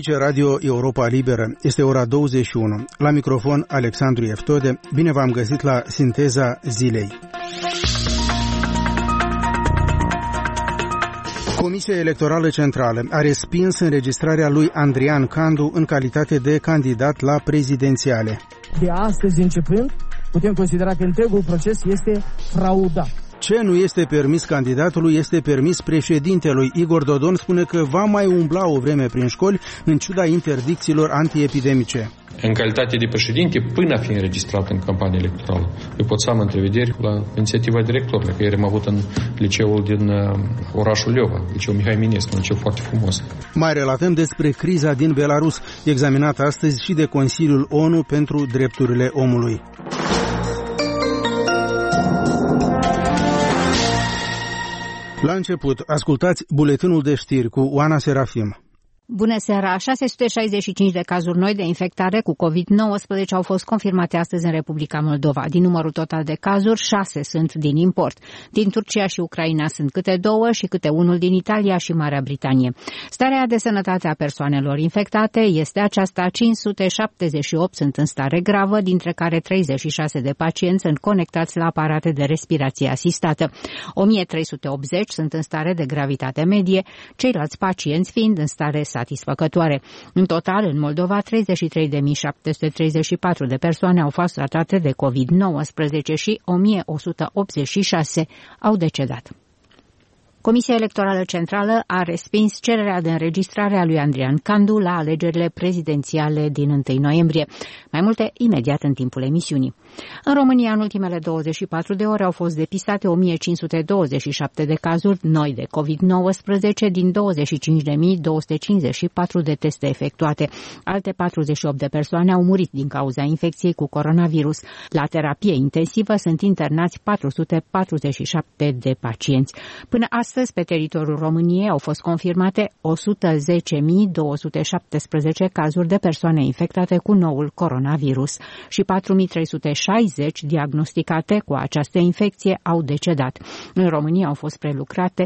Aici Radio Europa Liberă. Este ora 21. La microfon Alexandru Eftode. Bine v-am găsit la Sinteza Zilei. Comisia Electorală Centrală a respins înregistrarea lui Andrian Candu în calitate de candidat la prezidențiale. De astăzi începând, putem considera că întregul proces este fraudat. Ce nu este permis candidatului este permis președintelui. Igor Dodon spune că va mai umbla o vreme prin școli în ciuda interdicțiilor antiepidemice. În calitate de președinte, până a fi înregistrat în campanie electorală, eu pot să am întrevederi la inițiativa directorilor, că ieri am avut în liceul din orașul Leova, liceul Mihai Eminescu, un liceu foarte frumos. Mai relatăm despre criza din Belarus, examinată astăzi și de Consiliul ONU pentru Drepturile Omului. La început, ascultați buletinul de știri cu Oana Serafim. Bună seara! 665 de cazuri noi de infectare cu COVID-19 au fost confirmate astăzi în Republica Moldova. Din numărul total de cazuri, 6 sunt din import. Din Turcia și Ucraina sunt câte 2 și câte 1 din Italia și Marea Britanie. Starea de sănătate a persoanelor infectate este aceasta: 578 sunt în stare gravă, dintre care 36 de pacienți sunt conectați la aparate de respirație asistată. 1380 sunt în stare de gravitate medie, ceilalți pacienți fiind în stare satisfăcătoare. În total, în Moldova, 33.734 de persoane au fost tratate de COVID-19 și 1.186 au decedat. Comisia Electorală Centrală a respins cererea de înregistrare a lui Andrian Candu la alegerile prezidențiale din 1 noiembrie. Mai multe imediat în timpul emisiunii. În România, în ultimele 24 de ore au fost depistate 1.527 de cazuri noi de COVID-19 din 25.254 de teste efectuate. Alte 48 de persoane au murit din cauza infecției cu coronavirus. La terapie intensivă sunt internați 447 de pacienți. Până astăzi, pe teritoriul României au fost confirmate 110.217 cazuri de persoane infectate cu noul coronavirus și 4.360 diagnosticate cu această infecție au decedat. În România au fost prelucrate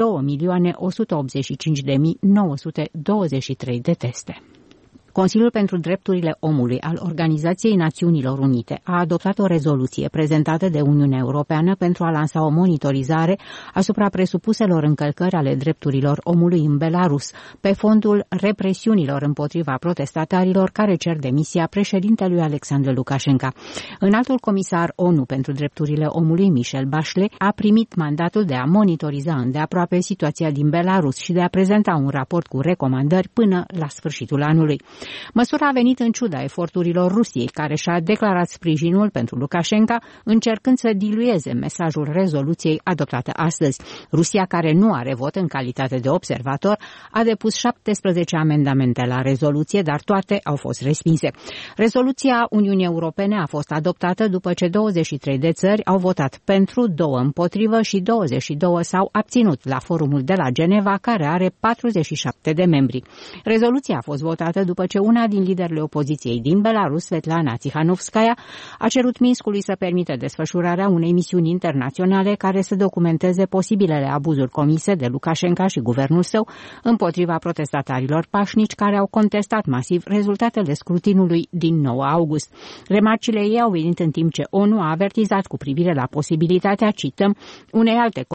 2.185.923 de teste. Consiliul pentru Drepturile Omului al Organizației Națiunilor Unite a adoptat o rezoluție prezentată de Uniunea Europeană pentru a lansa o monitorizare asupra presupuselor încălcări ale drepturilor omului în Belarus, pe fondul represiunilor împotriva protestatarilor care cer demisia președintelui Alexandru Lukashenko. Înaltul comisar ONU pentru Drepturile Omului, Michelle Bachelet, a primit mandatul de a monitoriza îndeaproape situația din Belarus și de a prezenta un raport cu recomandări până la sfârșitul anului. Măsura a venit în ciuda eforturilor Rusiei, care și-a declarat sprijinul pentru Lukashenko, încercând să dilueze mesajul rezoluției adoptată astăzi. Rusia, care nu are vot în calitate de observator, a depus 17 amendamente la rezoluție, dar toate au fost respinse. Rezoluția Uniunii Europene a fost adoptată după ce 23 de țări au votat pentru, 2 împotrivă și 22 s-au abținut la forumul de la Geneva, care are 47 de membri. Rezoluția a fost votată după ce una din liderile opoziției din Belarus, Svetlana Tsikhanovskaya, a cerut Minskului să permită desfășurarea unei misiuni internaționale care să documenteze posibilele abuzuri comise de Lukashenko și guvernul său împotriva protestatarilor pașnici care au contestat masiv rezultatele scrutinului din 9 august. Remarcile ei au venit în timp ce ONU a avertizat cu privire la posibilitatea, cităm, unei alte